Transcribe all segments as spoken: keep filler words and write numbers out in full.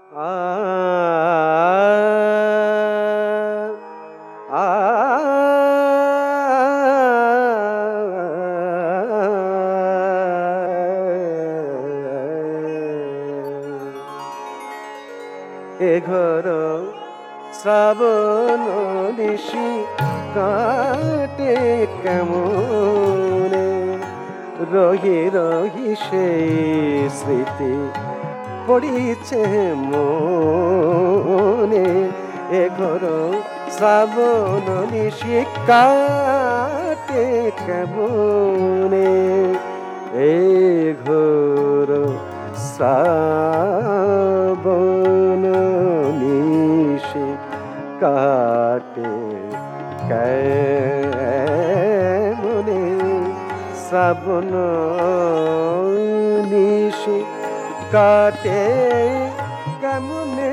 আ আ এ ঘোর শ্রাবণ নিশি কাটে কেমনে, রহি রহি সেই স্মৃতি পড়িছে মনে। এ ঘোর শ্রাবণ নিশি কাটে কেমনে, এ ঘোর শ্রাবণ নিশি কাটে কেমনে, শ্রাবণ নিশি কাটে কেমনে,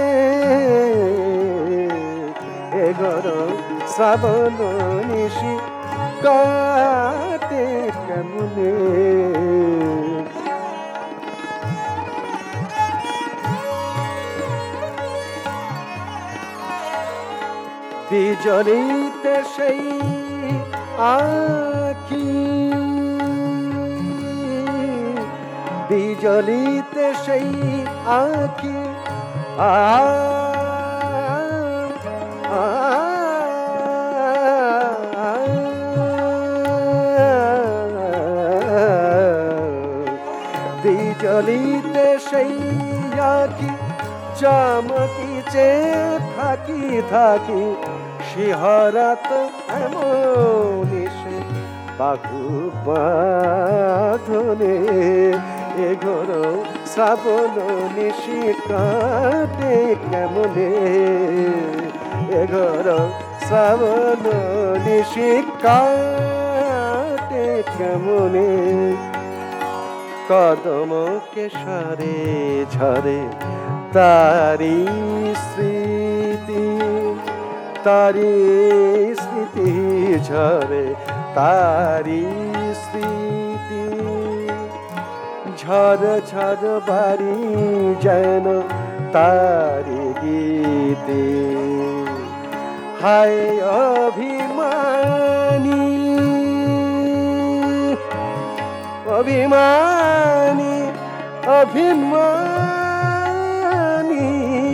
এ ঘোর শ্রাবণ নিশি কাটে কেমনে। বিজলিতে সেই আঁখি, বিজলিতে সেই আঁখি আ আ বিজলিতে সেই আঁখি চমকিছে থাকি থাকি, শিহরত এমনি সে বাহু বাঁধনে। এ ঘোর শ্রাবণ নিশি কাটে কেমনে, এ ঘোর শ্রাবণ নিশি কাটে কেমনে। কদম কেশরে ঝরে তারি স্মৃতি, তারি স্মৃতি ঝরে তারি স্মৃতি, ঝড় ঝড় বাড়ি যেন তারি গীতি। হায় অভিমানী অভিমানী অভিমানী,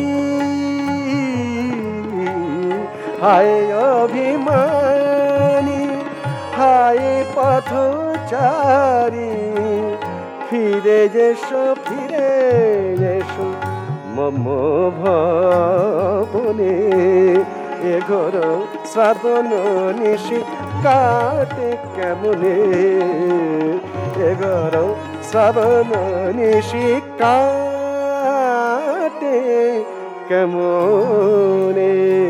হায় অভিমানী হায় পথচারী, ফিরে যেসো ফিরে যেসো মম ভবনে। এ ঘোর শ্রাবণ নিশি কাটে কেমনে, এ ঘোর শ্রাবণ নিশি কাটে কেমনে।